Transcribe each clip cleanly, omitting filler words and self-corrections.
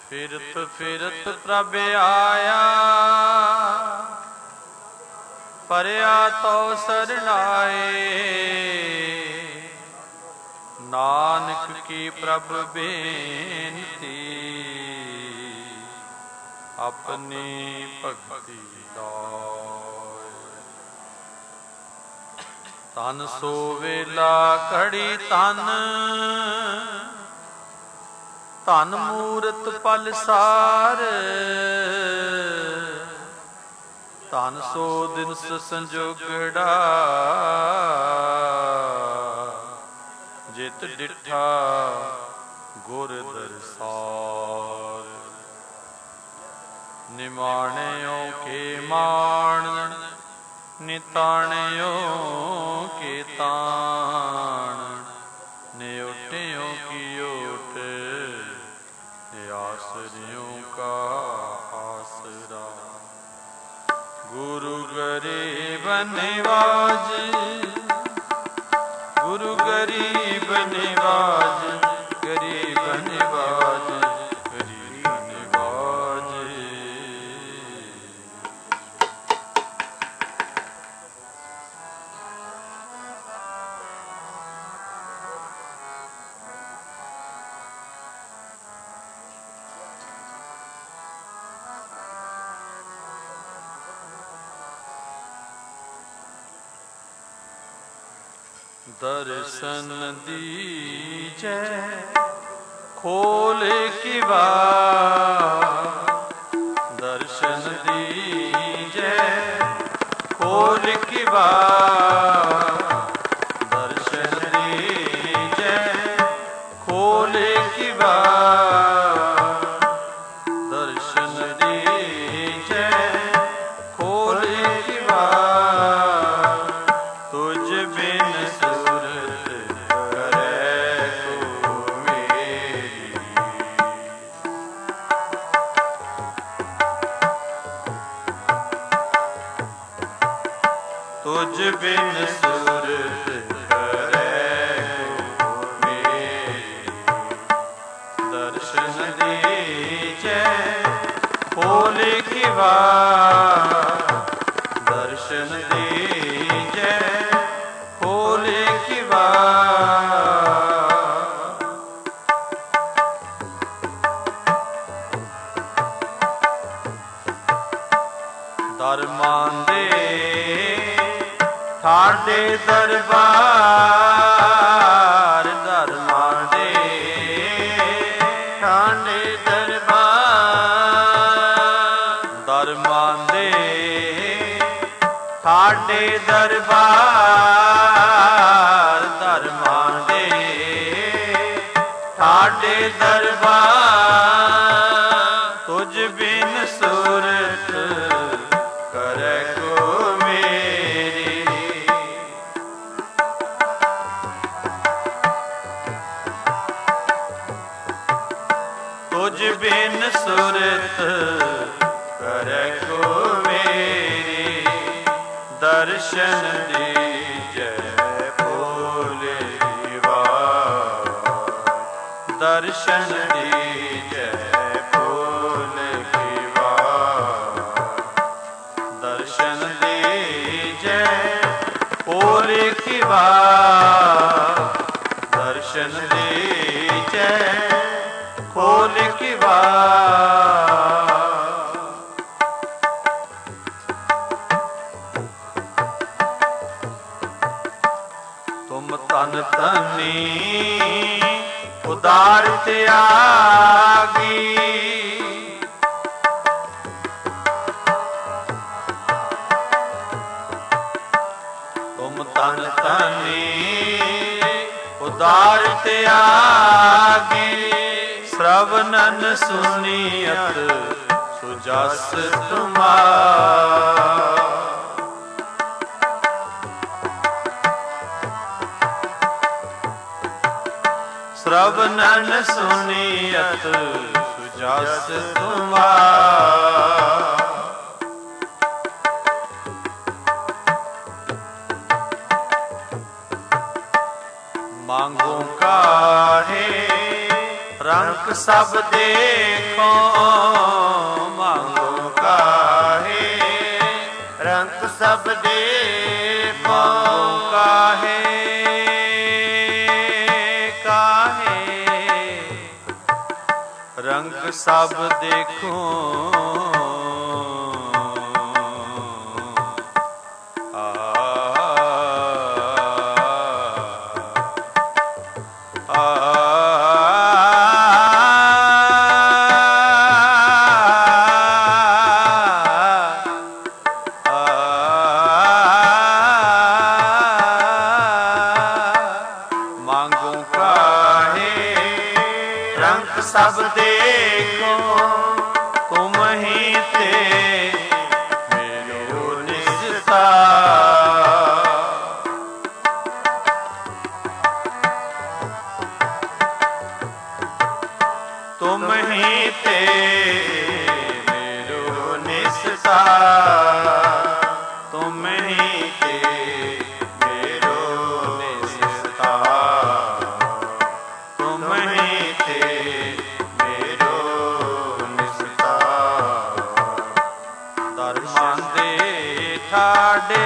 ਫਿਰਤ ਫਿਰਤ ਪ੍ਰਭ ਆਇਆ, ਪਰਿਆ ਤੋ ਸਰਣਾਏ। ਨਾਨਕ ਕੀ ਪ੍ਰਭ ਬੇਨਤੀ, ਆਪਣੀ ਭਗਤੀ ਲਾਏ। ਤਨ ਸੋ ਵੇਲਾ ਘੜੀ ਤਨ, ਧਨ ਮੂਰਤ ਪਲ ਸਾਰ। ਧਨ ਸੋ ਦਿਨ ਸੰਜੋਗੜਾ, ਜਿਤ ਡਿਠਾ ਗੁਰ ਦਰਸਾਰ। ਨਿਮਾਣਿਓ ਕੇ ਮਾਣ, ਨਿਤਾਣਿਓ ਕੇ ਤਾਣ। ਨਿਉਟਿਓ ਕੀ ਓਟ, ਆਸਰਿयों का आसरा। गुरु गरीब निवाज, गुरु गरीब निवाज, गरीब निवाज, गरीब निवाज। दर्शन दीजै खोल की बार, दर्शन दीजै खोल की बार। दर्शन दीजै खोल की बार, दर्शन दीजै खोल की बार। तुझ बिन तुझ बिन सूरत करे को मेरी। दर्शन दीजै खोल की बार, दर्शन दीजै खोल की बार। दरमां दे ठाडे दरबार, दरमां दे ठाडे दरबार। दरमां दे ठाडे दरबार, दरमां दे ठाडे दरबार। तुझ बिन सूरत करे को मेरी। तुझ बिन सूरत करे को मेरी। दर्शन दीजै फूल की बार, दर्शन दीजै फूल की बार। दर्शन दीजै फूल की बार, दर्शन दीजै खोल की बार। तुम तन तनी उदार त्यागी, तुम तन तनी उदार त्यागी। श्रवणन सुनियत सुजस तुम्हारा। श्रवणन सुनियत सुजस तुम्हारा। मांगो काहे रंग रंग सब देखो मांगो काहे, रंग सब देखो काहे काहे, रंग सब देखो सब देखो तुम ही थे मेरो निजता, तुम ही थे मेरो निजता, तुम ही थे मेरो निजता, तुम ही थे ठाडे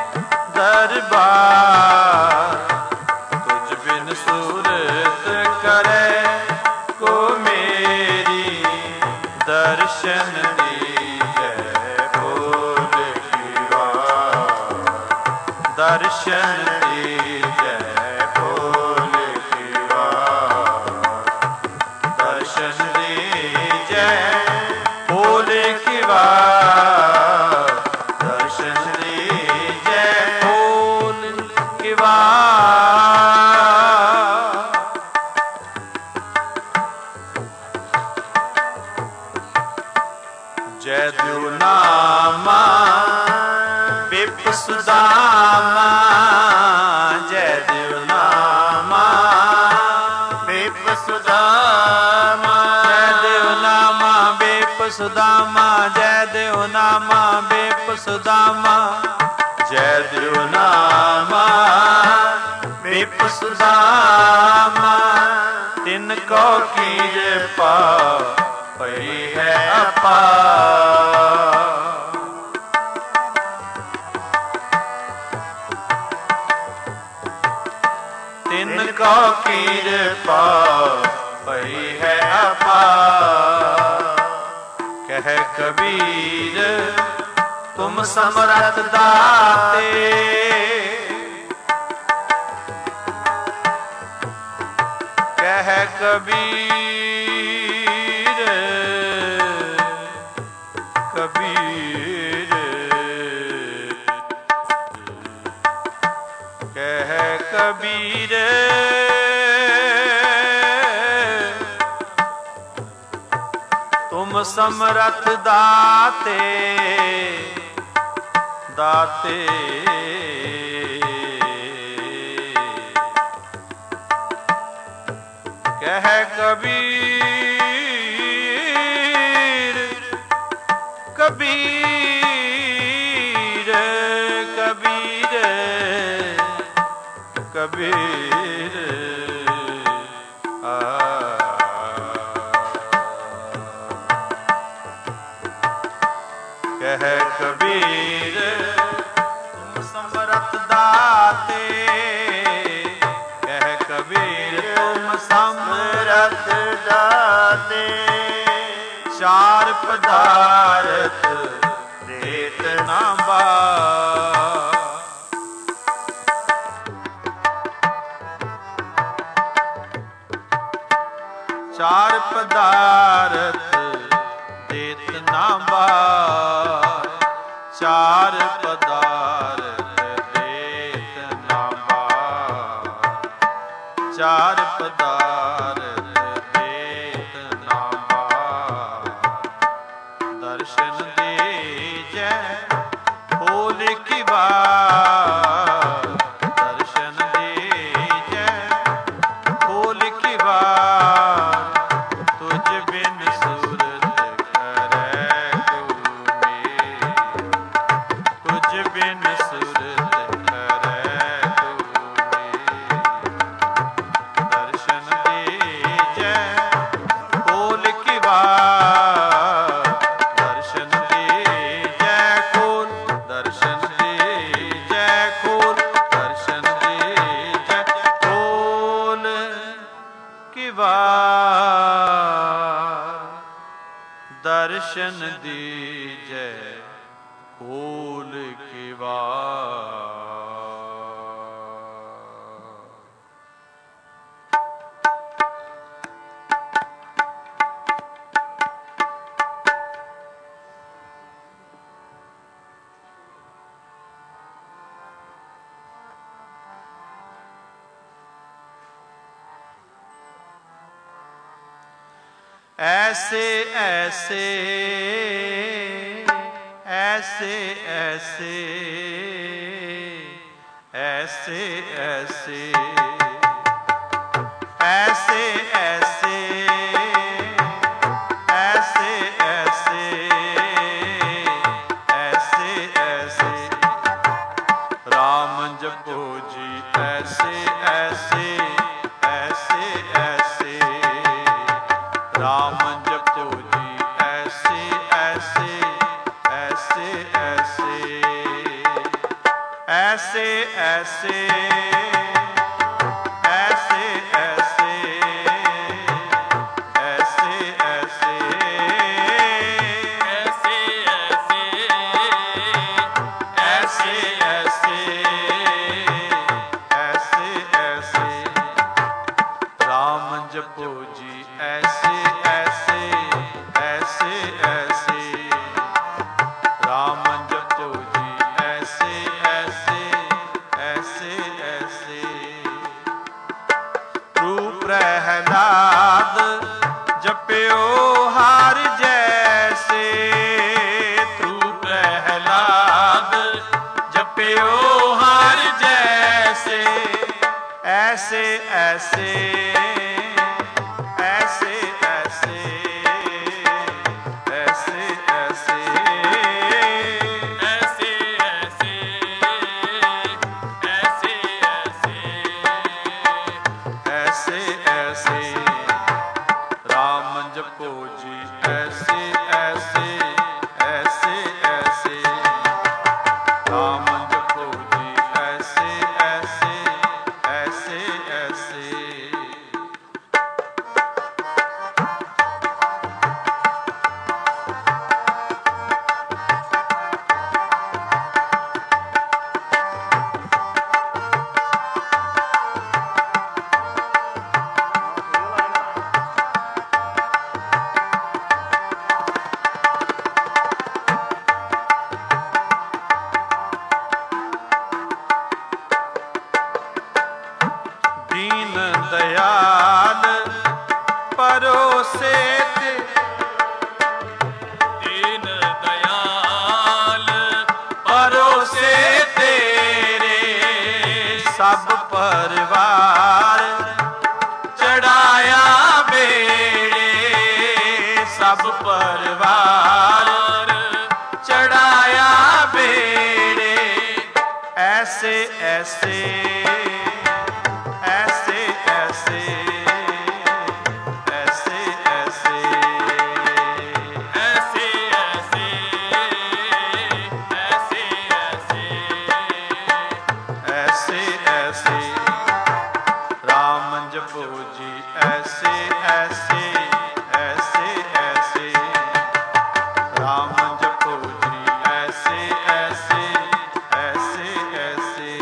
दरबार, तुझ बिन सूरत करे को मेरी, दर्शन दीजै बोल की बार, दर्शन दीजै बोल की बार, दर्शन दीजै बोल की बार, जय देव नामा बिप सुदामा, जय देव नामा बिप सुदामा, जय देव नामा बिप सुदामा, जय देव नामा बिप सुदामा, जय देव नामा बिप सुदामा, तिनको कीज पा पई है अपार, तिनको कृपा पई है अपार। कह कबीर तुम समरथ दाते, कह कबीर कबीर कह कबीर तुम समरथ दाते दाते, कह कबीर कबीर कबीर कबीर कह कबीर तुम समरथ दाते, कह कबीर तुम समरथ दाते, चार पदार्थ देत ना बार, चार पदार्थ देत ना बार, चार पदार्थ देत ना बार, चार पदार्थ देत ना बार, दर्शन दीजै खोल की बार, दर्शन दीजै खोल की बार, तुझ बिन सूरत करे को मेरी, तुझ बिन सूरत करे को मेरी, दर्शन दीजै दर्शन दीजै खोल के वार। ऐसे ऐसे ऐसे ऐसे ऐसे ऐसे ऐसे ऐसे ऐसे ऐसे ऐसे राम जपो जी ऐसे ऐसे ऐसे ऐसे राम जपो जी ऐसे ऐसे ऐसे ऐसे ऐसे ऐसे ऐसे ऐसे ऐसे ऐसे ऐसे ऐसे ऐसे राम जपो जी ऐसे ऐसे ऐसे ऐसे राम जपो जी ऐसे ऐसे ऐसे ऐसे तू प्रहलाद जप्यो हार जैसे तू प्रहलाद जप्यो हार जैसे ऐसे ऐसे ऐसे ऐसे ऐसे ऐसे ऐसे ऐसे राम जपो जी ऐसे ऐसे ऐसे ऐसे राम जपो जी ऐसे ऐसे ऐसे ऐसे दीन दयाल परोसे ते दीन दयाल परोसे तेरे सब परिवार चढ़ाया बेड़े सब परिवार चढ़ाया बेड़े ऐसे ऐसे ऐसे ऐसे ऐसे ऐसे ऐसे ऐसे ऐसे ऐसे राम जपो जी ऐसे ऐसे ऐसे ऐसे राम जपो जी ऐसे ऐसे ऐसे ऐसे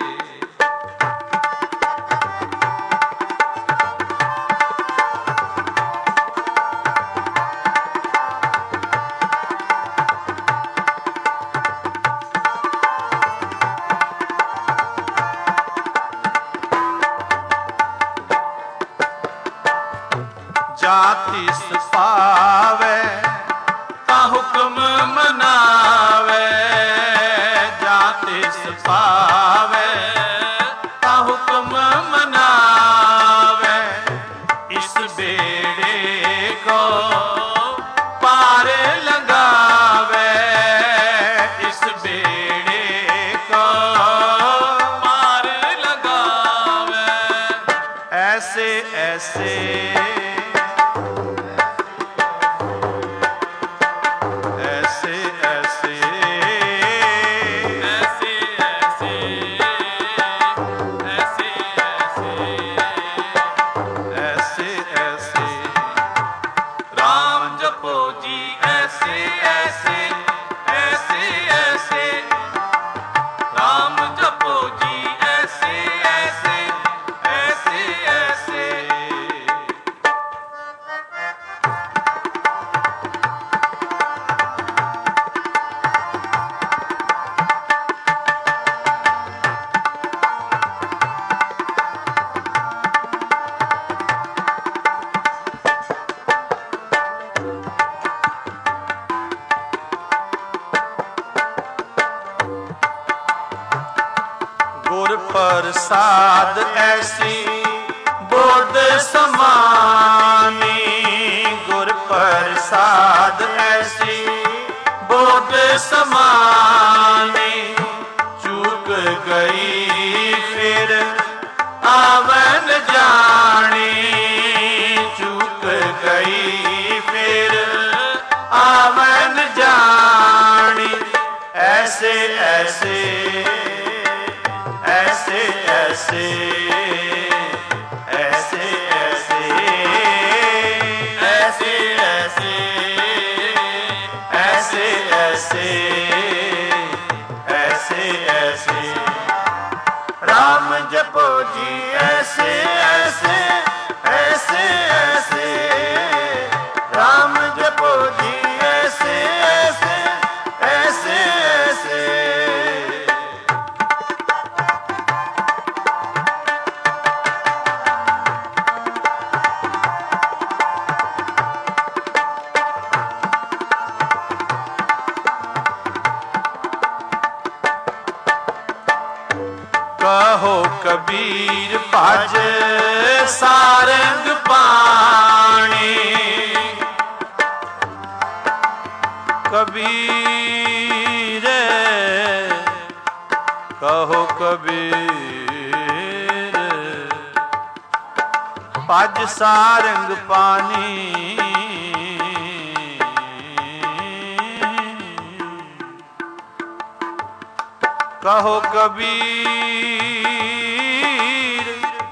जाति सपावे ता हुक्म मनावे जाति सपावे ता हुक्म मनावे इस बेड़े को पार लगावे इस बेड़े को पार लगावे ऐसे ऐसे ऐसे ऐसे ऐसे ऐसे राम ऐसे ऐसे ऐसे ऐसे राम जपो जी ऐसे ऐसे ऐसे ऐसे ਗੁਰ ਪ੍ਰਸਾਦ ਐਸੀ ਬੋਧ ਸਮਾਨੀ, ਗੁਰ ਪ੍ਰਸਾਦ ਐਸੀ ਬੋਧ ਸਮਾਨੀ, ਚੂਕ ਗਈ ਫਿਰ ਆਵਨ ਜਾਣੀ, ਚੂਕ ਗਈ ਫਿਰ ਆਵਨ ਜਾਣੀ, ਐਸੇ ऐसे ऐसे ऐसे ऐसे ऐसे ऐसे ऐसे ऐसे ऐसे ऐसे ऐसे राम जपो जी ऐसे ऐसे ऐसे ऐसे राम जपो जी ऐसे ऐसे ऐसे ऐसे कहो कबीर भज सारंग पाणी, कबीर कहो कबीर भज सारंग पानी, कहो कबीर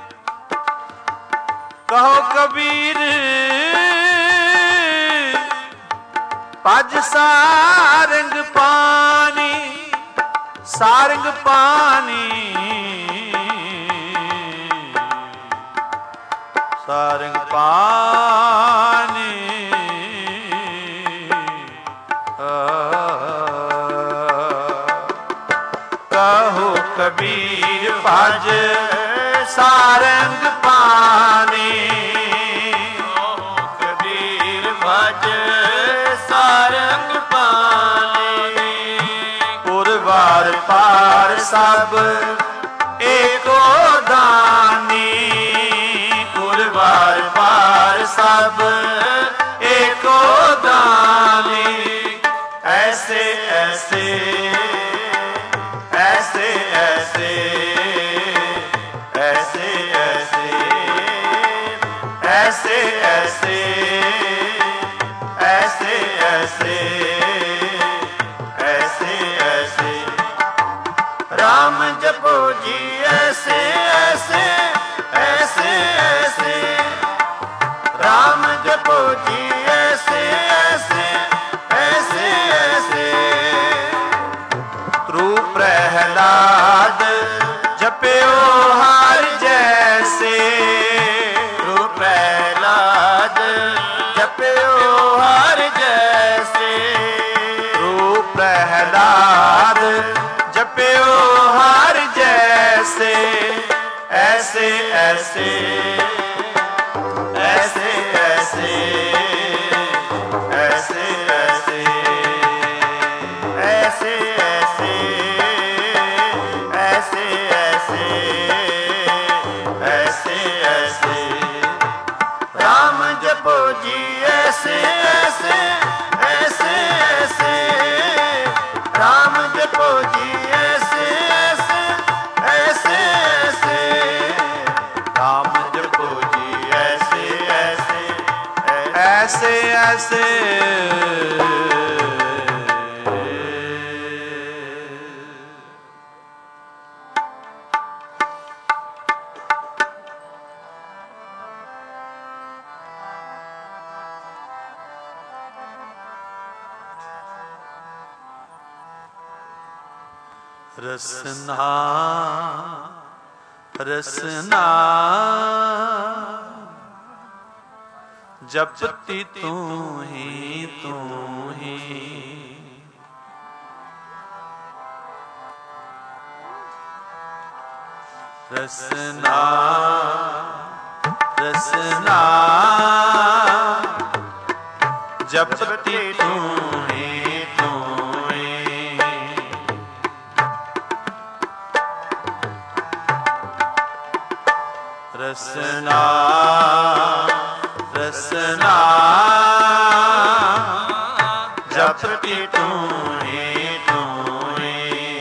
कहो कबीर भज सारंग पानी, सारंग पानी, सारंग पानी, कहो कबीर भज सारंग पानी, कबीर भज सारंग पानी, पुरवार पार सब एको दानी, पुरवार पार सब एको दानी, ऐसे ऐसे ऐसे ऐसे ऐसे ऐसे ऐसे ऐसे ऐसे ऐसे ऐसे ऐसे राम जपो जी ऐसे ऐसे ऐसे ऐसे राम जपो जी ऐसे ऐसे ऐसे ऐसे ध्रुव प्रहलाद जप्यो हर जैसे, ध्रुव प्रहलाद जप्यो हर जैसे, ध्रुव प्रहलाद जप्यो हर जैसे, ऐसे ऐसे ऐसे ऐसे ऐसे ऐसे ऐसे ऐसे ऐसे ऐसे ऐसे ऐसे राम जपो जी ऐसे ऐसे ऐसे ऐसे राम जपो जी ऐसे ऐसे ऐसे ऐसे राम जपो जी ऐसे ऐसे ऐसे ऐसे ਰਸਨਾ ਰਸਨਾ ਜਪਤੀ ਤੂੰ ਹੀ ਤੂੰ ਹੀ। ਰਸਨਾ ਰਸਨਾ ਜਪਤੀ ਤੂੰ ਹੀ ਤੂੰ ਹੀ। ਰਸਨਾ ਰਸਨਾ ਜਪਤੀ ਤੂੰ ਹੀ ਤੂੰ ਹੀ।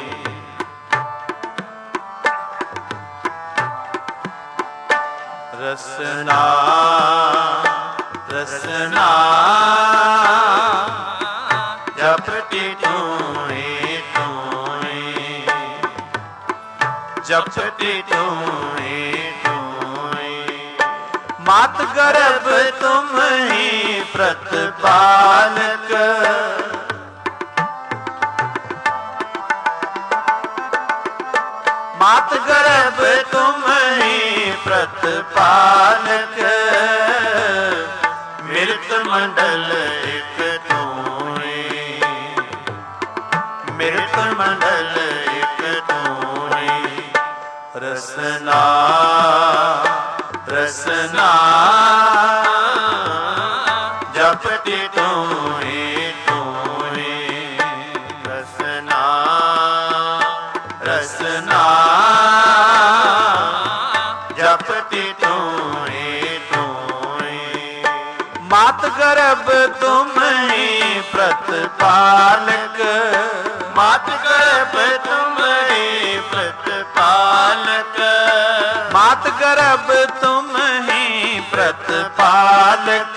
ਰਸਨਾ ਰਸਨਾ ਜਪਤੀ ਤੂੰ ਹੀ ਤੂੰ ਹੀ। ਜਪਤੀ ਤੂੰ ਹੀ ਤੂੰ ਹੀ। ਮਾਤ ਗਰਭ ਤੁਮ ਹੀ ਪ੍ਰਤਪਾਲਕ। ਮਾਤ ਗਰਭ ਤੁਮ ਹੀ ਪ੍ਰਤਪਾਲਕ। ਮਿਰਤ ਮੰਡਲ ਇਕ ਤੂੰ ਹੀ। ਮਿਰਤ ਮੰਡਲ ਇਕ ਤੂੰ ਹੀ। ਰਸਨਾ ਰਸਨਾ ਜਪਤੀ ਤੂੰ ਹੀ ਤੂੰ ਹੀ। ਰਸਨਾ ਰਸਨਾ ਜਪਤੀ ਤੂੰ ਹੀ ਤੂੰ ਹੀ। ਮਾਤ ਗਰਭ ਤੁਮ ਹੀ ਪ੍ਰਤਪਾਲਕ। ਮਾਤ ਗਰਭ ਤੁਮ ਹੀ ਪ੍ਰਤਪਾਲਕ। ਮਾਤ ਗਰਭ ਤੁਮ ਹੀ ਪ੍ਰਤਪਾਲਕ।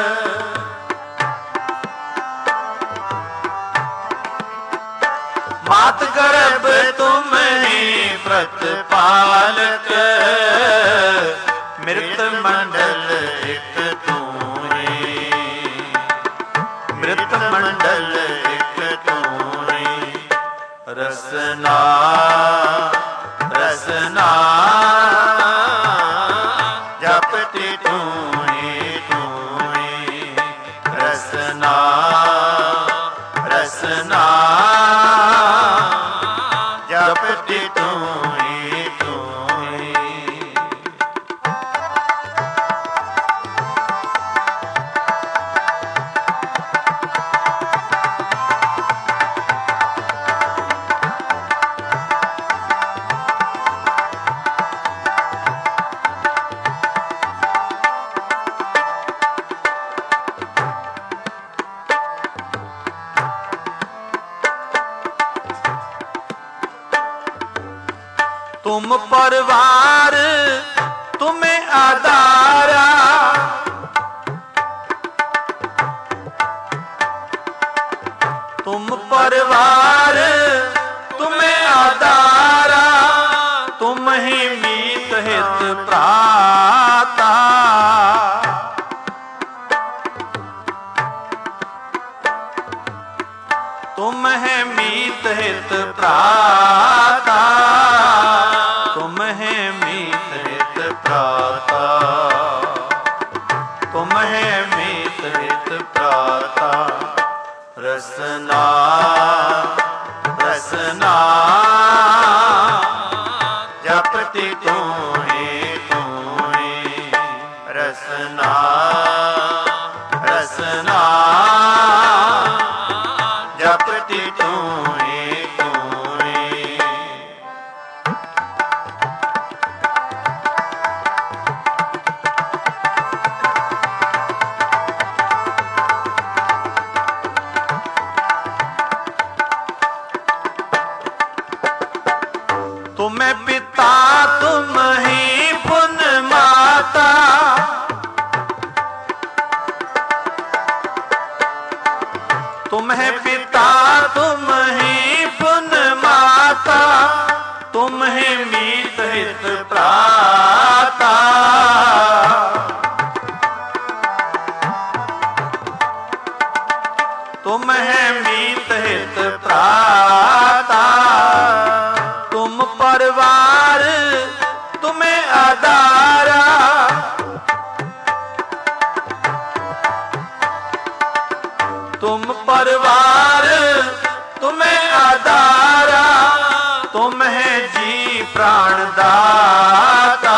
ਮਾਤ ਗਰਭ ਤੁਮ ਹੀ ਪ੍ਰਤਪਾਲਕ। ਮਿਰਤ ਮੰਡਲ ਇਕ ਤੂੰ ਹੀ। ਮਿਰਤ ਮੰਡਲ ਇਕ ਤੂੰ ਹੀ। ਰਸਨਾ ਰਸਨਾ ਜਪਤੀ ਤੂੰ ਹੀ ਤੂੰ ਹੀ। ਰਸਨਾ ਰਸਨਾ ਜਪਤੀ ਤੂੰ ਹੀ ਤੂੰ ਹੀ। तुम परवार तुम्हें आधारा। तुम परवार तुम्हें आधारा। तुम ही मीत हित प्राता। तुम है मीत हित प्राता। तुम है मीत हित प्राता। तुम है मीत हित प्राता। रसना रसना जपति तूं ही तूं ही। रसना रसना जपति तूं ही तूं ही। तुम्हें पिता तुम ही पुन माता। तुम्हें पिता तुम ही पुन माता। तुम ही मीत हित प्राता। तुम है मीत हित प्राता। तुम परवार तुम्हें आधारा, तुम है जी प्राण दाता।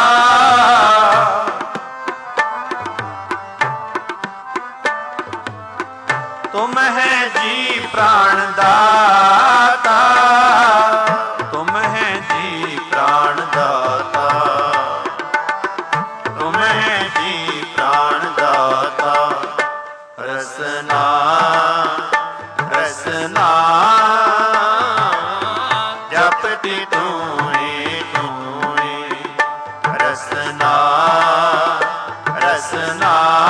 तुम है जी प्राण दाता, तुम है जी प्राण दाता, तुम है जी प्राण दाता। रसना रसना जपति तूही तूही, रसना रसना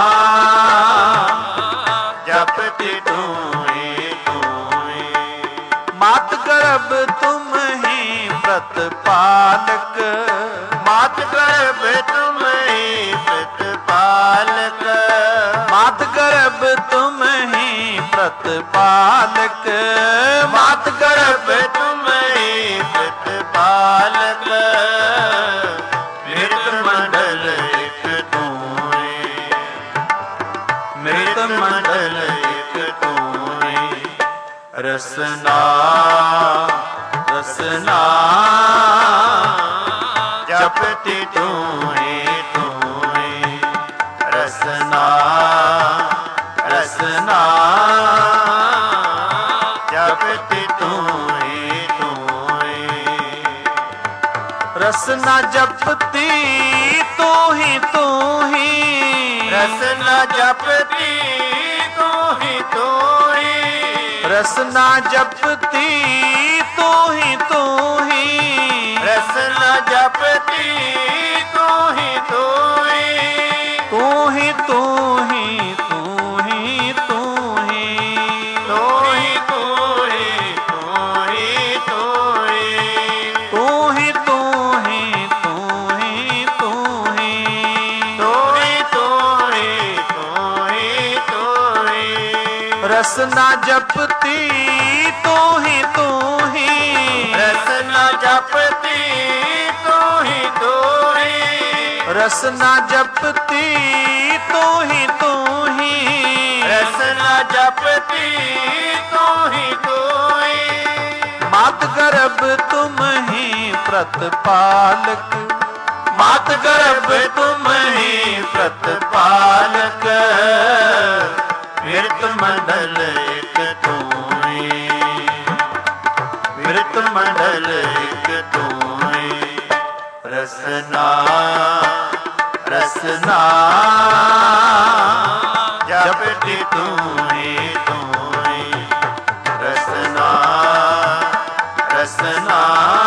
जपति तूही तूही। मात गर्भ तुम ही प्रतिपालक, मात गर्भ तुम ही प्रतिपालक, मात गर्भ तुम ही प्रतिपालक, मात गर्भ तुम ही प्रतिपालक। मृत मंडल एक तूही, मृत मंडल एक तूही। रसना रसना जपति तूही तूही, रसना रसना जपति तूही तूही। रसना जपती तू ही, रसना जपति तूही तूही, रसना जपती तू ही, रसना जपति तूही तूही। तू ही तू ही तू ही तू ही, तूही तूही तूही तूही, तू ही तू ही तू ही तू ही, तूही तूही तूही तूही। रसना जपती तू ही, रसना जपति तूही तूही, रसना जपती तू ही, रसना जपति तूही तूही। मात गर्भ तुम ही प्रतिपालक, मात गर्भ तुम ही प्रतिपालक। मृत मंडल एक तूही, मृत मंडल एक तूही। रसना रसना जपति तूही तूही, रसना रसना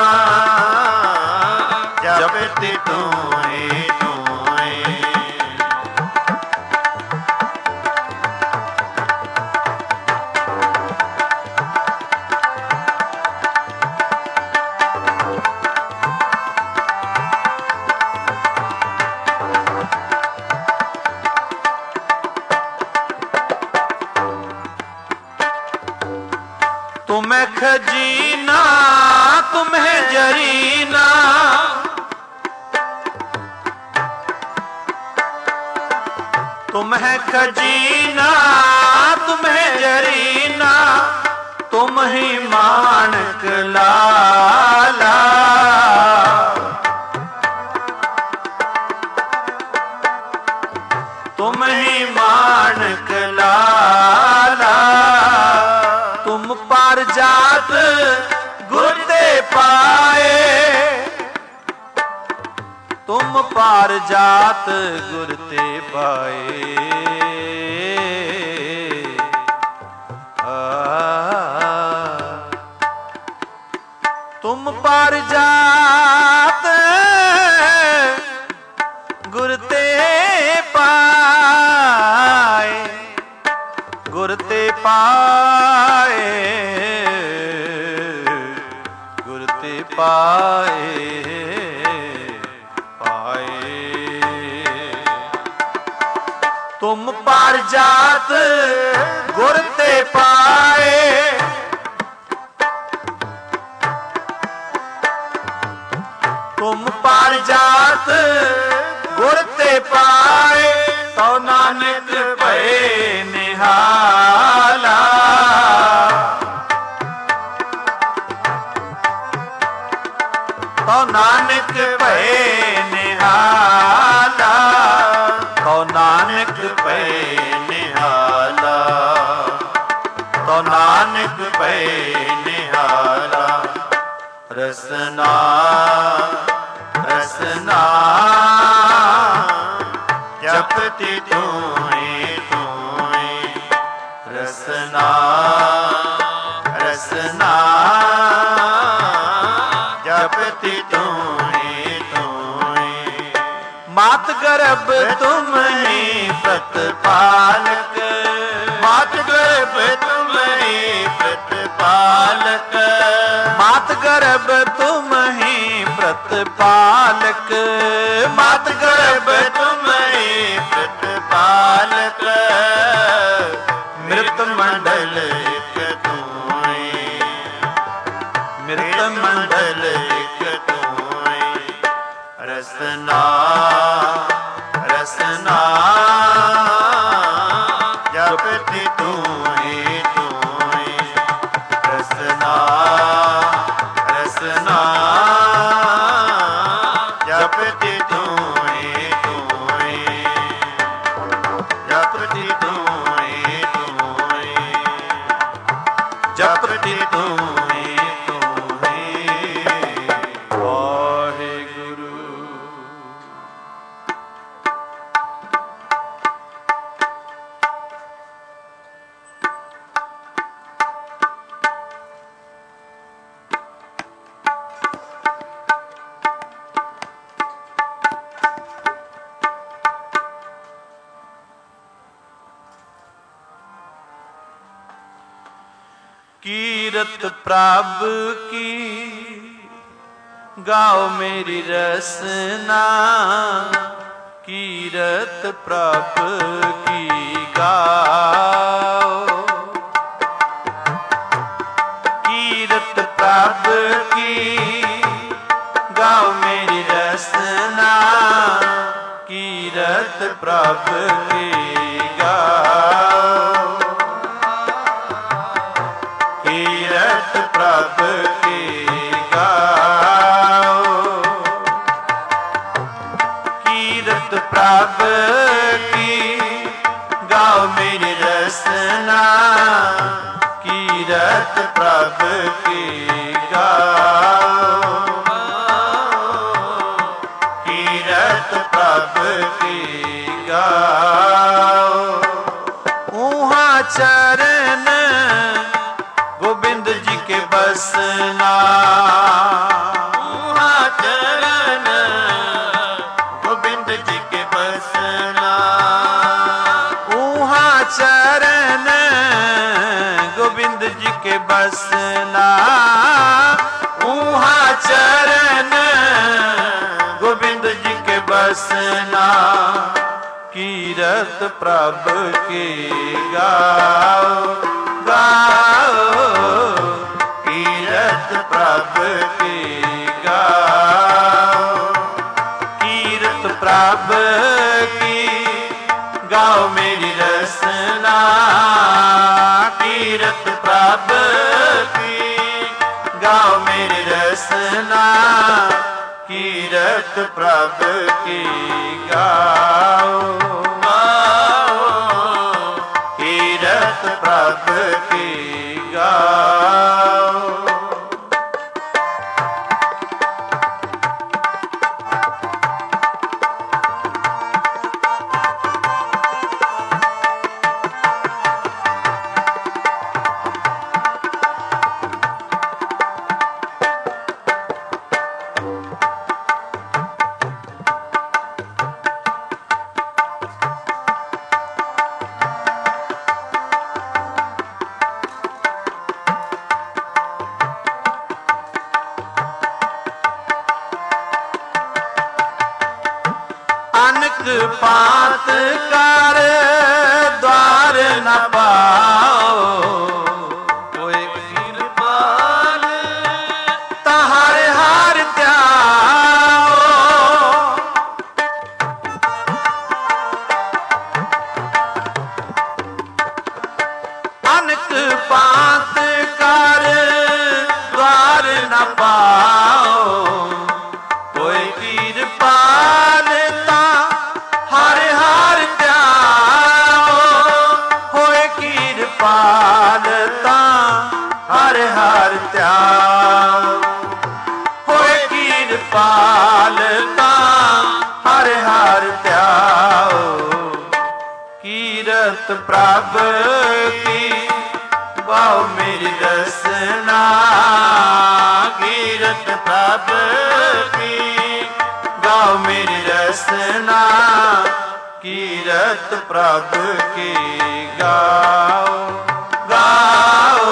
जपति तूही तूही। तुम्हें खजीना तुम्हें जरीना, तुम्हें खजीना तुम्हें जरीना, तुम ही माणक लाला। तुम ही माणक लाला, तुम पार जात गुर ते पाए, तुम पार जात गुर ते पाए। तुम पार जात गुर ते पाए, गुर ते पाए, गुर ते पाए पाए। तुम पार जात गुर ते पाए, तुम पार जात गुर ते पाए। तो नानक भए निहाला, भय निहाला। रसना रसना जपति तूहे तूहे। रसना रसना जपति तूहे तूहे। मात गर्भ तुम ही प्रतिपालक, मात गर्भ तुम ही प्रतिपालक। मात गर्भ तुम ही प्रतिपालक, मात गर्भ तुम ही प्रतिपालक। मृत मंडल एक तूहे, मृत मंडल एक तूहे। रसना रसना जपति तूहे तूहे। रसना रसना जपति तूहे तूहे। जपति तूहे तूहे। जपति तूहे तूहे। वाहेगुरु। कीरत प्रभ की गाओ मेरी रसना, कीरत प्रभ की गाओ। कीरत प्रभ की गाओ मेरी रसना, कीरत प्रभ की गाओ। कीरत प्रभ की गाओ। कीरत प्रभ की गाओ मेरी रसना, कीरत प्रभ की गाओ। कीरत प्रभ की गाओ। उहाँ चरण गोविंद जी के बसना, उहाँ चरण गोविंद जी के बसना। उहाँ चरण गोविंद जी के बसना। उहाँ चरण गोविंद जी के बसना, कीरत प्रभ की गाओ गाओ। कीरत प्रभ की गाओ। कीरत प्रभ की गाओ मेरी रसना, कीरत प्रभ की गाओ मेरी रसना, कीरत प्रभ की गाओ गाओ। कीरत प्रभ की गाओ। अनक पात कर द्वार न पाओ, कोई कृपाल तहारे हार त्याओ। अनक पात कर द्वार न पाओ, कोई कृपाल हर हर त्याओ। होए कृपालता ਹਰ ਹਰ ਧਿਆਓ। ਹੋਏ ਕਿਰਪਾਲਤਾ ਹਰ ਹਰ ਧਿਆਓ। ਕੀਰਤ ਪ੍ਰਭ ਕੀ ਗਾਓ ਮੇਰੀ ਰਸਨਾ। ਕੀਰਤ ਪ੍ਰਭ ਕੀ ਗਾਓ ਮੇਰੀ ਰਸਨਾ। ਕੀਰਤ ਪ੍ਰਭ ਕੀ ਗਾਓ ਗਾਓ।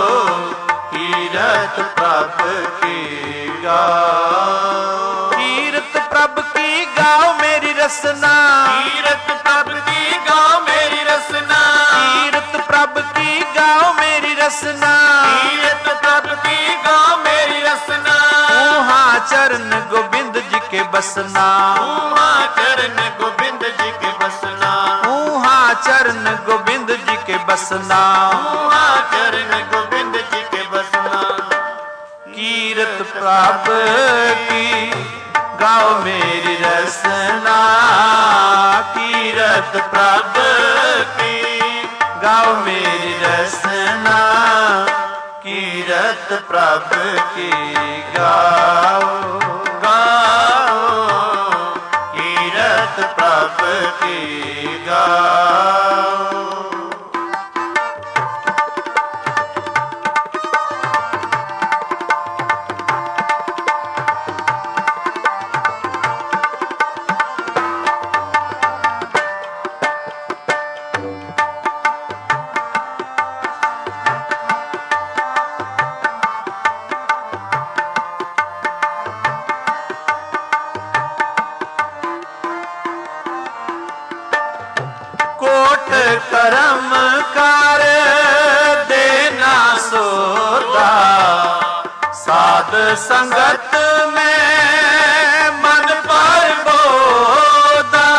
ਕੀਰਤ ਪ੍ਰਭ ਕੀ ਗਾਓ। ਕੀਰਤ ਪ੍ਰਭ ਕੀ ਗਾਓ ਮੇਰੀ ਰਸਨਾ। ਕੀਰਤ ਪ੍ਰਭ ਕੀ ਗਾਓ ਮੇਰੀ ਰਸਨਾ। ਕੀਰਤ ਪ੍ਰਭ ਕੀ ਗਾਓ ਮੇਰੀ ਰਸਨਾ। ਕੀਰਤ ਪ੍ਰਭ ਕੀ ਗਾਓ ਮੇਰੀ ਰਸਨਾ। ਊਹਾਂ ਚਰਨ ਗੋਬਿੰਦ ਜੀ ਕੇ ਬਸਨਾ। ਊਹਾਂ ਚਰਨ ਗੋਬਿੰਦ ਜੀ ਕੇ ਬਸਨਾ। ਊਹਾਂ ਚਰਨ ਗੋਬਿੰਦ ਜੀ ਕੇ ਬਸਨਾ। ਊਹਾਂ ਚਰਨ ਗੋਬਿੰਦ ਜੀ ਕੇ ਬਸਨਾ। ਕੀਰਤ ਪ੍ਰਭ ਕੀ ਗਾਓ ਮੇਰੀ ਰਸਨਾ। ਕੀਰਤ ਪ੍ਰਭ ਕੀ ਗਾਓ ਮੇਰੀ ਰਸਨਾ। ਕੀਰਤ ਪ੍ਰਭ ਕੀ ਗਾਓ ਗਾਓ। ਕੀਰਤ ਪ੍ਰਭ ਕੀ ਗਾਓ। ਕੋਟ ਕਰਮ ਕਰ ਦੇਨਾ ਸੋਦਾ। ਸਾਧ ਸੰਗਤ ਮੈਂ ਮਨ ਪਰਬੋਦਾ।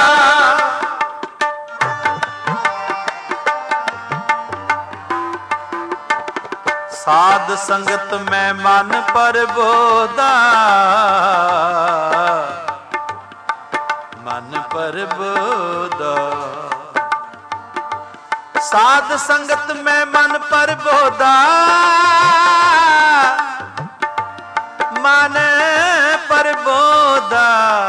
ਸਾਧ ਸੰਗਤ ਮੈਂ ਮਨ ਪਰਬੋਦਾ। ਮਨ ਪਰਬੋਦਾ। ਸਾਧ ਸੰਗਤ ਮੈਂ ਮਨ ਪਰਬੋਦਾ। ਮਨ ਪਰਬੋਦਾ।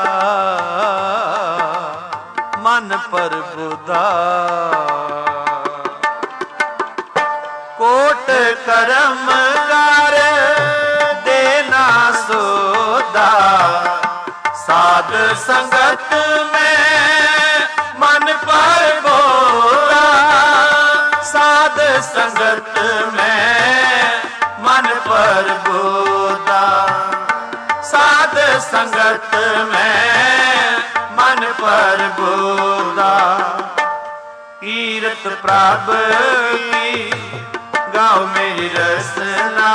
ਮਨ ਪਰਬੋਦਾ। ਕੋਟ ਕਰਮ ਕਰ ਦੇਨਾ ਸੋਦਾ। ਸਾਧ ਸੰਗਤ ਮੈਂ ਮਨ ਪਰਬੋਦਾ। ਸਾਧ ਸੰਗਤ ਮੈਂ ਮਨ ਪਰਬੋਦਾ। ਸਾਧ ਸੰਗਤ ਮੈਂ ਮਨ ਪਰਬੋਦਾ। ਕੀਰਤ ਪ੍ਰਭ ਕੀ ਗਾਓ ਮੇਰੀ ਰਸਨਾ।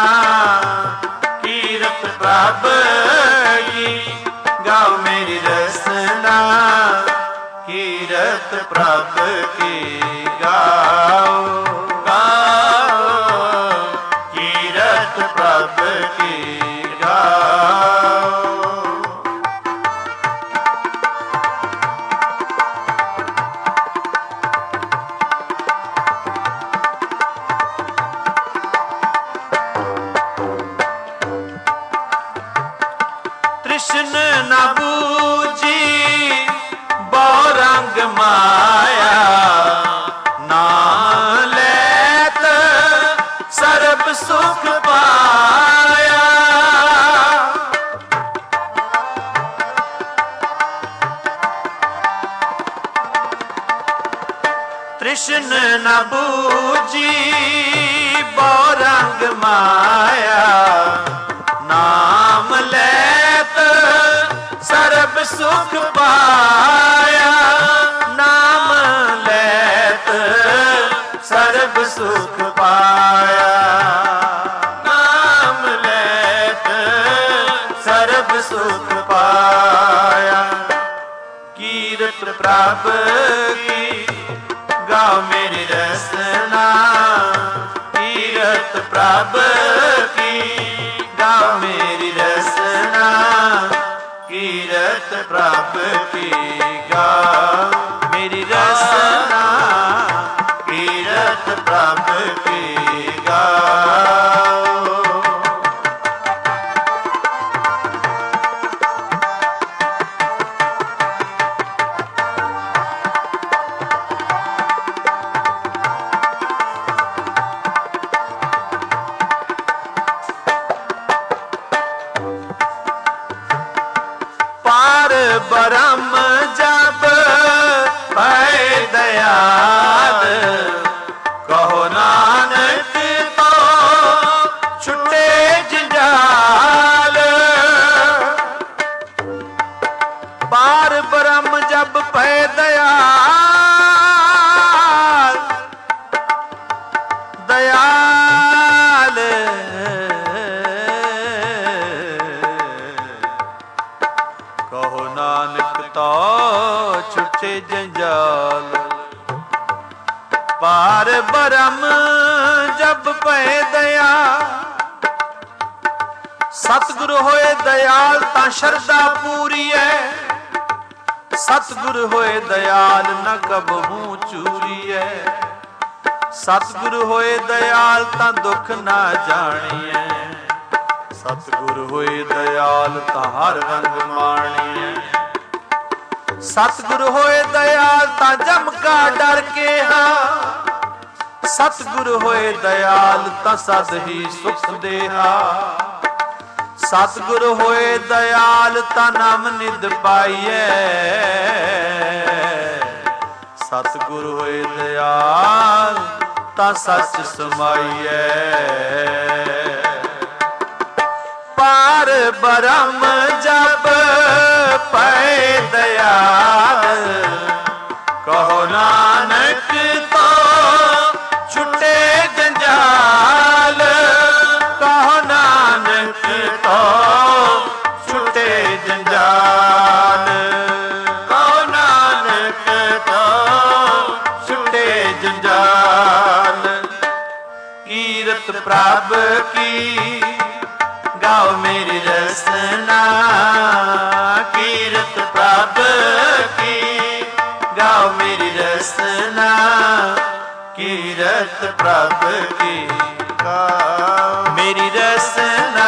ਕੀਰਤ ਪ੍ਰਭ ਕੀ ਗਾਓ ਮੇਰੀ ਰਸਨਾ। ਕੀਰਤ ਪ੍ਰਭ ਕੀ ਗਾਓ ਗਾਓ। ਕੀਰਤ ਪ੍ਰਭ ਕੀ ਗਾਓ। ਤ੍ਰਿਸ਼ਨ ਨਾ ਬੂਝੀ ਬਹੁ ਰੰਗ ਮਾਇਆ। ਨਾਮ ਲੈਤ ਸਰਬ ਸੁਖ ਪਾਇਆ। ਤ੍ਰਿਸ਼ਨ ਨਾ ਬੂਝੀ ਬਹੁ ਰੰਗ ਮਾਇਆ। ਨਾਮ ਲੈਤ ਸਰਬ ਸੁਖ ਪਾਇਆ। ਨਾਮ ਲੈਤ ਸਰਬ ਸੁਖ ਪਾਇਆ। ਨਾਮ ਲੈਤ ਸਰਬ ਸੁਖ ਪਾਇਆ। ਕੀਰਤ ਪ੍ਰਭ ਕੀ ਗਾਓ ਮੇਰੀ ਰਸਨਾ। ਕੀਰਤ ਪ੍ਰਭ ਕੀ ਗਾਓ ਮੇਰੀ ਰਸਨਾ। ਕੀਰਤ ਪ੍ਰਭ ਕੀ ਗਾਓ ਮੇਰੀ ਰਸਨਾ। ਕੀਰਤ ਪ੍ਰਭ ਕੀ ਗਾਓ। जंजाल, कहो नानक तो छुटे जंजाल। पार ब्रह्म जब पै दयाल, दयाल कहो नानक तो छुटे जंजाल। पार ब्रह्म जब पै दयाल, सतगुरु होए दयाल तां शरदा पूरी है। सतगुरु होए दयाल न कबहू चूरीए। सतगुरु होए दयाल तां दुख ना जाणीए। सतगुरु होए दयाल तां हर रंग माणीए। सतगुरु होए दयाल तां जम का डर के हाँ। सतगुरु होए दयाल तां सद ही सुख देहा। सतगुरु होए दयाल ता नाम निध पाइए। सतगुरु होए दयाल ता सच समाइए। पार ब्रह्म जब पै दयाल, कहो नानक तो छुटे जंजाल। कहो नानक तो छुटे जंजाल। कहो नानक तो छुटे जंजाल। कीरत प्रभ की गाओ मेरी रसना। कीरत प्रभ की गाओ मेरी रसना। कीरत प्रभ की गाओ मेरी रसना।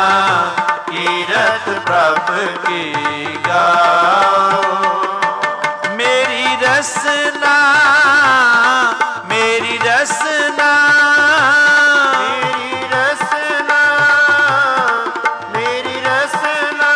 कीरत प्रभ की गाओ मेरी रसना। मेरी रसना। मेरी रसना। मेरी रसना।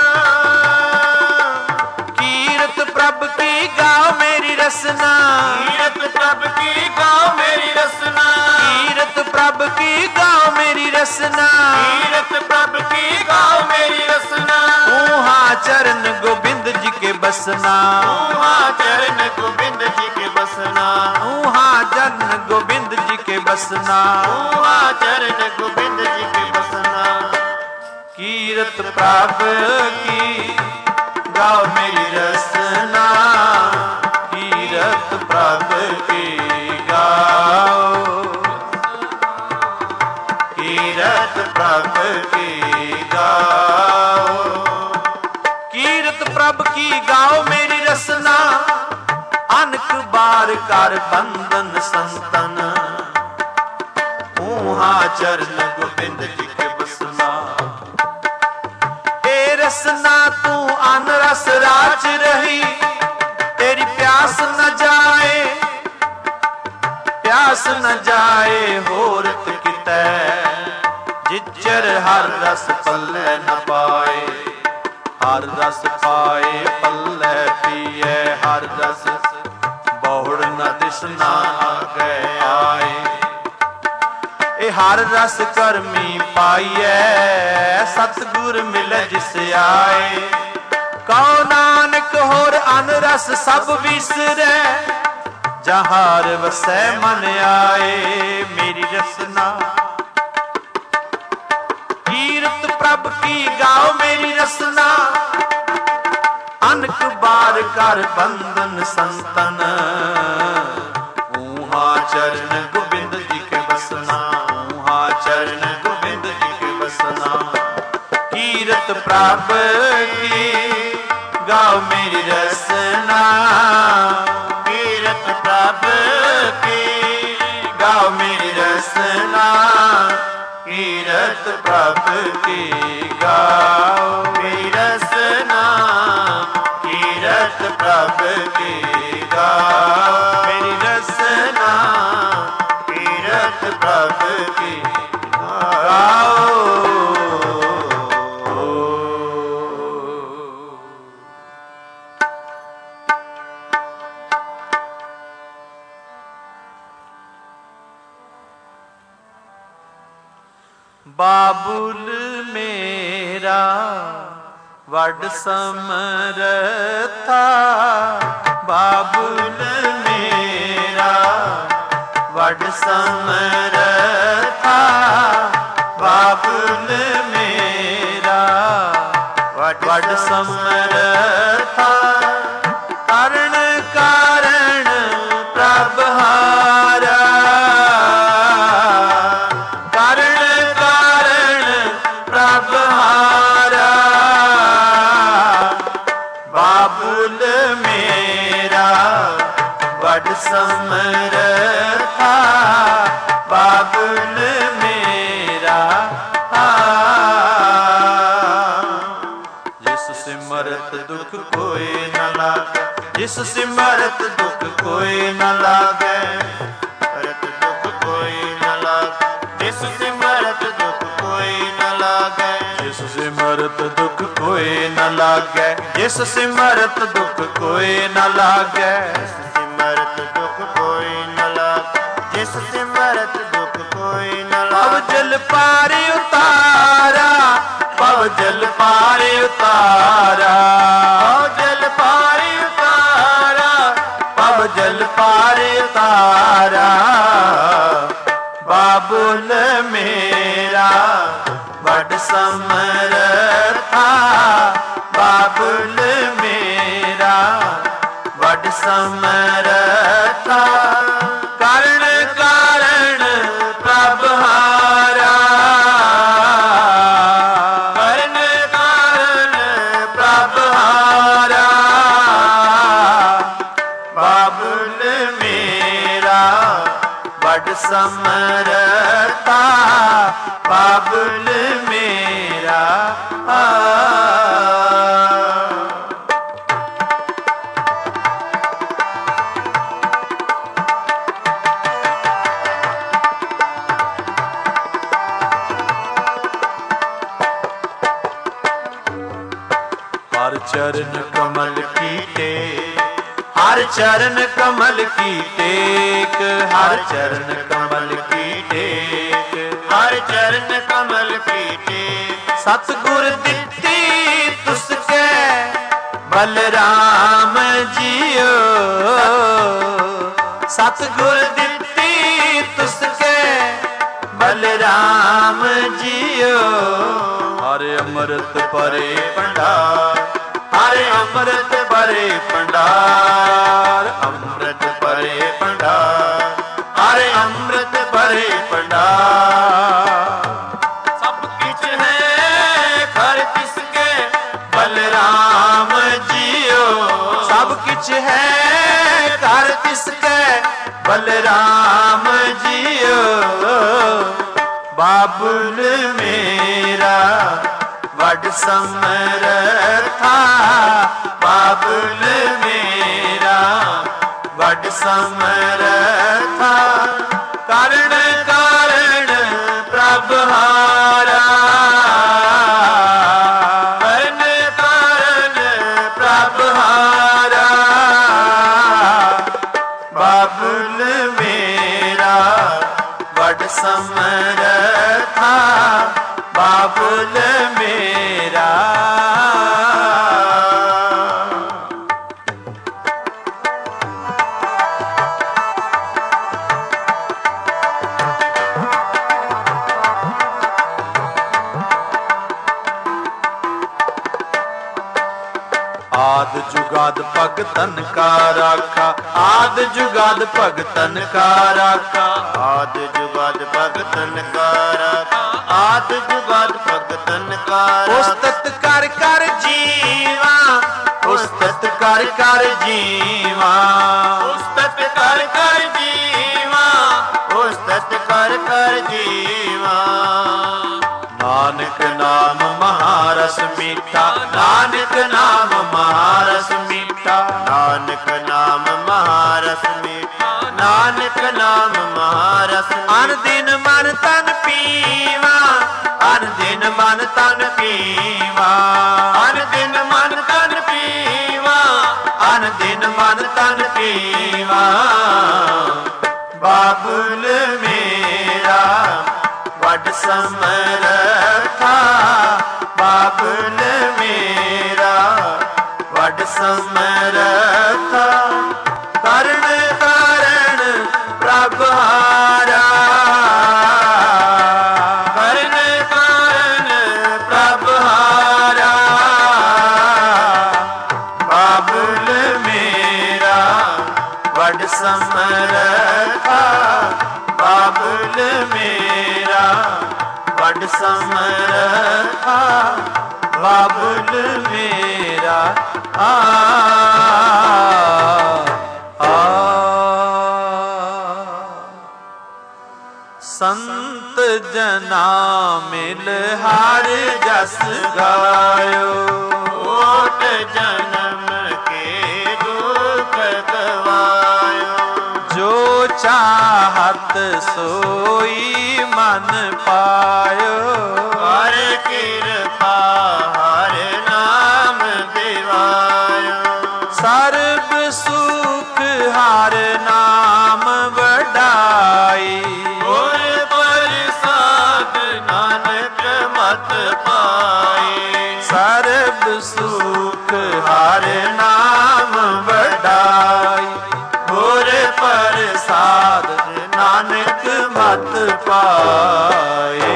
कीरत प्रभ की गाओ मेरी रसना। कीरत प्रभ की गाओ मेरी रसना। कीरत प्रभ की गाओ मेरी रसना। कीरत प्रभ की गाओ मेरी रसना। ऊहा चरण गोविंद जी के बसना। ऊहा चरण गोविंद जी के बसना। ऊहा चरण गोविंद जी के बसना। ऊहा चरण गोविंद जी के बसना। कीरत प्रभ की गाओ मेरी रसना। कीरत प्रभ की गाओ। कीरत प्रभ की गाओ। कीरत प्रभ की गाओ मेरी रसना। अनक बार कर बंधन संतन। ऊहा चरण गोविंद जी के बसना। ए रसना तू अन रस राज रही। तेरी प्यास न जाए। प्यास न जाए होरत कितै। जिचर हर रस पल्ले न पाए। हर रस पाए पल्ले पिए। हर रस बहुड़ न दिसना आगे आए। ए हर रस करमी पाइए। सतगुर मिले जिस आए। कहो नानक होर अन रस सब विसरै। जहार वसै मन आए। मेरी रसना। कीरत प्रभ की गाओ मेरी रसना। अनक बार कर बंधन संतन। ऊहा चरण गोविंद जी के बसना। ऊहा चरण गोविंद जी के बसना। कीरत प्रभ की गाओ मेरी रसना। कीरत प्रभ की गाओ मेरी रसना। कीरत प्रभ की गाओ मेरी रसना। कीरत प्रभ की गाओ मेरी रसना। कीरत प्रभ की गाओ। ਬਾਬੁਲ ਮੇਰਾ ਵੱਡ ਸਮਰਥਾ, ਬਾਬੁਲ ਮੇਰਾ ਵੱਡ ਸਮਰਥਾ, ਬਾਬੁਲ ਮੇਰਾ ਵੱਡ ਸਮਰਥਾ। ਕਰਨ ਕਾਰਨ ਪ੍ਰਭ ਹਾਰਾ, ਕਰਨ ਕਾਰਨ ਪ੍ਰਭ ਹਾਰਾ, ਬਾਬੁਲ ਮੇਰਾ ਵੱਡ ਸਮਰਥਾ, ਬਾਬੁਲ ਮੇਰਾ ਜਿਸ ਸਿਮਰਤ ਦੁਖ ਕੋਈ ਨ ਲਾਗੈ, ਜਿਸ ਸਿਮਰਤ ਦੁਖ ਕੋਈ ਨ ਲਾਗੈ, ਸਿਮਰਤ ਦੁਖ ਕੋਈ ਨ ਲਾਗੈ, ਜਿਸ ਸਿਮਰਤ ਦੁਖ ਕੋਈ ਨ ਲਾਗੈ, ਜਿਸ ਸਿਮਰਤ ਦੁਖ ਕੋਈ ਨ ਲਾਗੈ, ਜਿਸ ਸਿਮਰਤ ਦੁਖ ਕੋਈ ਨ ਲਾਗੈ, ਸਿਮਰਤ ਦੁਖ ਕੋਈ ਨ ਲਾਗੈ, ਜਿਸ ਸਿਮਰਤ ਦੁਖ ਕੋਈ ਨ ਭਵ ਲਾਗੈ। ਜਲ ਪਾਰ ਉਤਾਰਾ, ਭਵ ਜਲ ਪਾਰ ਉਤਾਰਾ, ਭਵ ਜਲ ਪਾਰ ਉਤਾਰਾ, ਭਵ ਜਲ ਪਾਰ ਉਤਾਰਾ, ਬਾਬੁਲ ਮੇਰਾ ਵੱਡ ਸਮਰਥਾ, ਬਾਬੁਲ ਮੇਰਾ ਵੱਡ ਸਮਰਥਾ। ਕਰਨ ਕਾਰਨ ਪ੍ਰਭ ਹਾਰਾ, ਕਰਨ ਕਾਰਨ ਪ੍ਰਭ ਹਾਰਾ, ਬਾਬੁਲ ਮੇਰਾ ਵੱਡ ਸਮਰਥਾ, ਬਾਬੁਲ ਮੇਰਾ ਹਰ ਚਰਨ ਕਮਲ ਕੀ ਟੇਕ, ਹਰ ਚਰਨ ਕਮਲ ਕੀ ਟੇਕ, ਹਰ ਚਰਨ ਕਮਲ ਕੀ ਟੇਕ, ਹਰ ਚਰਨ ਕਮਲ ਪੀਟੇ। ਸਤਿਗੁਰ ਦਿੱਤੀ ਤੁਸਕੈ ਬਲਰਾਮ ਜੀਓ, ਸਤਿਗੁਰ ਦਿੱਤੀ ਤੁਸਕੈ ਬਲਰਾਮ ਜੀਓ। ਹਰ ਅੰਮ੍ਰਿਤ ਭਰੇ ਭੰਡਾਰ, ਹਰ ਅੰਮ੍ਰਿਤ ਭਰੇ ਭੰਡਾਰ, ਅੰਮ੍ਰਿਤ ਭਰੇ ਭੰਡਾਰ, ਹਰ ਅੰਮ੍ਰਿਤ ਭਰੇ ਭੰਡਾਰ। ਸਭ ਕਿਛ ਹੈ ਘਰ ਤਿਸਕੇ ਬਲਰਾਮ ਜੀਓ, ਸਭ ਕਿਛ ਹੈ ਘਰ ਤਿਸਕੈ ਬਲਰਾਮ ਜੀਓ। ਬਾਬੁਲ ਮੇਰਾ ਵੱਡ ਸਮਰਥਾ, ਬਾਬੁਲ ਮੇਰਾ ਵੱਡ ਸਮਰਥਾ। ਕਰਨ ਕਾਰਨ ਪ੍ਰਭ ਹਾਰਾ, ਕਰਨ ਕਾਰਨ ਪ੍ਰਭ ਹਾਰਾ, ਬਾਬੁਲ ਮੇਰਾ ਵੱਡ ਸਮਰਥਾ, ਬਾਬੁਲ ਮੇਰਾ। ਆਦ ਜੁਗਾਦ ਭਗਤਨ ਕਾ ਰਾਖਾ, ਆਦ ਜੁਗਾਦ ਭਗਤਨ ਕਾ ਰਾਖਾ, ਆਦ ਜੁਗਾਦ ਭਗਤਨ ਕਾ ਰਾਖਾ, ਆਦ ਜੁਗਾਦ ਭਗਤਨ ਕਾ ਰਾਖਾ। ਉਸਤਤ ਕਰ ਕਰ ਜੀਵਾ, ਉਸਤਤ ਕਰ ਕਰ ਜੀਵਾ, ਉਸਤਤ ਕਰ ਕਰ ਜੀਵਾ, ਉਸਤਤ ਕਰ ਕਰ ਜੀਵਾ। ਨਾਨਕ ਨਾਮ ਮਹਾਰਸ ਮੀਠਾ, ਨਾਨਕ ਨਾਮ ਮਹਾਰਸ ਮੀਠਾ, ਨਾਨਕ ਨਾਮ ਮਹਾਰਸ ਮੀਠਾ, ਨਾਨਕ ਨਾਮ ਮਹਾਰਸ ਅਨ ਦਿਨ ਮਨ ਤਨ ਪੀਵਾ, ਅਨ ਦਿਨ ਮਨ ਤਨ ਪੀਵਾ, ਅਨ ਦਿਨ ਮਨ ਤਨ ਪੀਵਾ, ਅਨ ਦਿਨ ਮਨ ਤਨ ਪੀਵਾ। ਬਾਬੁਲ ਮੇਰਾ ਵੱਡ ਵੱਡ ਸਮਰਥਾ ਬਾਬਲ ਮੇਰਾ, ਵੱਡ ਸਮਰਥਾ ਕਰਨ ਕਾਰਨ ਪ੍ਰਭ ਹਾਰਾ, ਕਰਨ ਕਾਰਨ ਪ੍ਰਭ ਹਾਰਾ ਬਾਬਲ ਮੇਰਾ, ਵੱਡ ਸਮਰਥਾ ਬਾਬਲ ਮੇਰਾ, ਵੱਡ ਸਮਰਥਾ ਬਾਬਲ ਮੇਰਾ। ਸੰਤ ਜਨਾ ਮਿਲ ਹਰ ਜਸ ਗਾਇਓ, ਓਟ ਜਨਮ ਕੇ ਦੁਖ ਗਵਾਇਓ, ਜੋ ਚਾਹਤ ਸੋਈ ਮਨ ਪਾਇਓ, ਹਰ ਕਿਰਪਾ ਹਰ ਨਾਮ ਦਿਵਾਇਓ, ਸਰਬ ਸੁਖ ਹਰ ਨਾਮ ਵਡਾਈ, ਗੁਰ ਪ੍ਰਸਾਦ ਨਾਨਕ ਮਤ ਪਾਈ, ਸਰਬ ਸੁਖ ਹਰ ਨਾਮ ਵਡਾਈ, ਗੁਰ ਪ੍ਰਸਾਦ ਨਾਨਕ ਮਤ ਪਾਏ।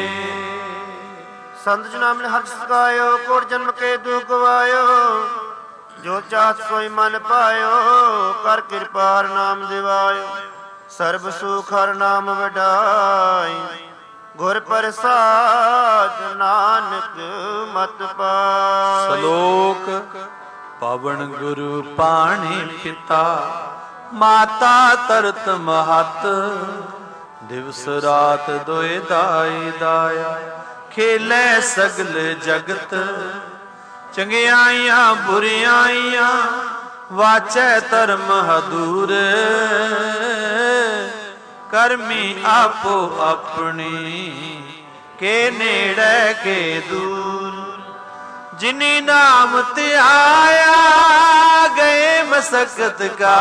ਸੰਤ ਜਨਾਂ ਮਿਲ ਹਰਿ ਜਸ ਗਾਇਓ, ਕੋਟ ਜਨਮ ਕੇ ਦੁਖ ਗਵਾਇਓ, ਜੋ ਚਾਹਤ ਸੋਈ ਮਨ ਪਾਇਓ, ਕਰ ਕਿਰਪਾ ਹਰਿ ਨਾਮ ਦਿਵਾਇਓ, ਸਰਬ ਸੁਖ ਹਰਿ ਨਾਮ ਵਡਾਈ, ਗੁਰ ਪ੍ਰਸਾਦ ਨਾਨਕ ਮਤ ਪਾਈ। ਸ਼ਲੋਕ ਪਵਨ ਗੁਰੂ ਪਾਣੀ ਪਿਤਾ, ਮਾਤਾ ਤਰਤ ਮਹਤ, ਦਿਵਸ ਰਾਤ ਦੋਇ ਦਾਈ ਦਾਇਆ, ਖੇਲੇ ਸਗਲ ਜਗਤ, ਚੰਗਿਆਈਆਂ ਬੁਰਿਆਈਆਂ ਵਾਚੈ ਧਰਮ ਹਦੂਰ, ਕਰਮੀ ਆਪੋ ਆਪਣੀ ਕੇ ਨੇੜੇ ਕੇ ਦੂਰ, ਜਿਨੀ ਨਾਮ ਧਿਆਇਆ ਗਏ ਮਸਕਤ ਕਾ,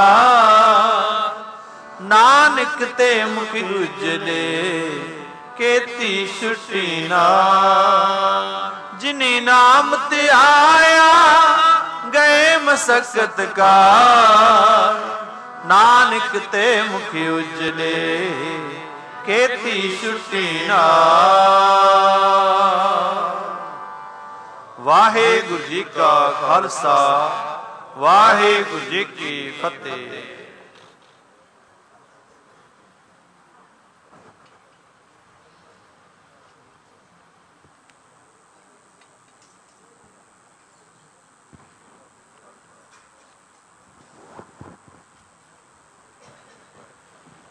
ਨਾਨਕ ਤੇ ਮੁਖ ਉਜਲੇ ਕੀਤੀ ਛੁੱਟੀ ਨਾ, ਜਿਨੀ ਨਾਮ ਧਿਆਇਆ ਗਏ ਮਸਕਤ ਕਾ, ਨਾਨਕ ਤੇ ਮੁਖ ਉਜਲੇ ਕੀਤੀ ਛੁੱਟੀ ਨਾ। ਵਾਹਿਗੁਰੂ ਜੀ ਕਾ ਖਾਲਸਾ, ਵਾਹਿਗੁਰੂ ਜੀ ਕੀ ਫਤਿਹ।